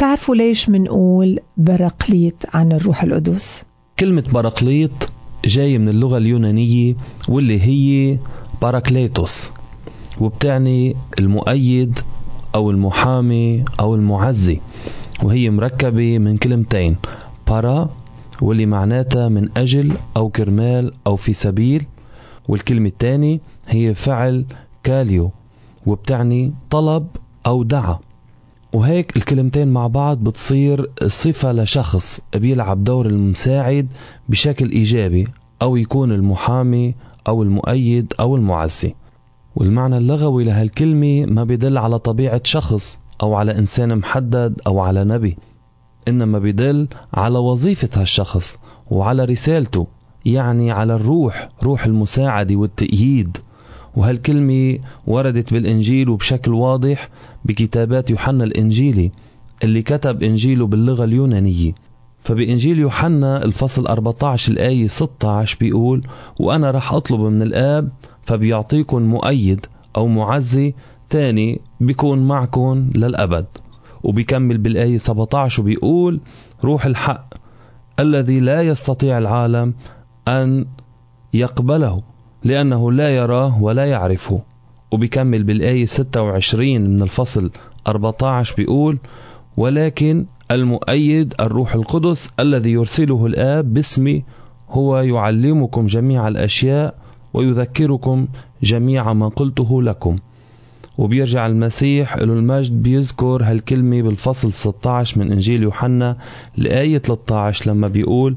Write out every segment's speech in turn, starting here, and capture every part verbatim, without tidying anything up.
تعرفوا ليش منقول برقليط عن الروح القدس؟ كلمة برقليط جاي من اللغة اليونانية واللي هي باراكليتوس، وبتعني المؤيد أو المحامي أو المعزي، وهي مركبة من كلمتين، بارا واللي معناتها من أجل أو كرمال أو في سبيل، والكلمة الثانية هي فعل كاليو وبتعني طلب أو دعا. وهيك الكلمتين مع بعض بتصير صفة لشخص بيلعب دور المساعد بشكل إيجابي، أو يكون المحامي أو المؤيد أو المعزي. والمعنى اللغوي لهالكلمة ما بيدل على طبيعة شخص أو على إنسان محدد أو على نبي، إنما بيدل على وظيفة هالشخص وعلى رسالته، يعني على الروح، روح المساعدة والتأييد. وهالكلمة وردت بالإنجيل وبشكل واضح بكتابات يوحنا الإنجيلي اللي كتب إنجيله باللغة اليونانية. فبإنجيل يوحنا الفصل أربعة عشر الآية ستة عشر بيقول: وأنا رح أطلب من الآب فبيعطيكم مؤيد أو معزي تاني بيكون معكم للأبد. وبيكمل بالآية سبعة عشر وبيقول: روح الحق الذي لا يستطيع العالم أن يقبله لأنه لا يراه ولا يعرفه. وبيكمل بالآية ستة وعشرين من الفصل أربعة عشر بيقول: ولكن المؤيد الروح القدس الذي يرسله الآب باسمي هو يعلمكم جميع الأشياء ويذكركم جميع ما قلته لكم. وبيرجع المسيح له المجد بيذكر هالكلمة بالفصل ستة عشر من إنجيل يوحنا الآية ثلاثة عشر لما بيقول: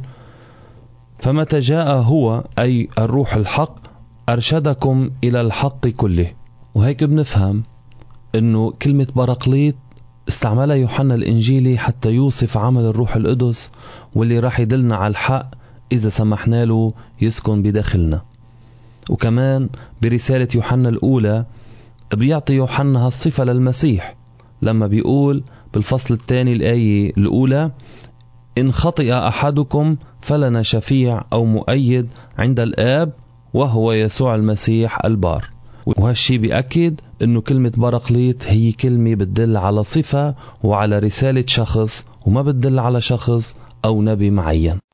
فمتى جاء هو أي الروح الحق أرشدكم إلى الحق كله. وهيك بنفهم أنه كلمة برقليط استعملها يوحنا الإنجيلي حتى يوصف عمل الروح القدس واللي راح يدلنا على الحق إذا سمحنا له يسكن بداخلنا. وكمان برسالة يوحنا الأولى بيعطي يوحنا هالصفة للمسيح لما بيقول بالفصل الثاني الآية الأولى: إن خطئ أحدكم فلنا شفيع أو مؤيد عند الآب وهو يسوع المسيح البار. وهالشي بيأكد أنه كلمة برقليط هي كلمة بتدل على صفة وعلى رسالة شخص، وما بتدل على شخص أو نبي معين.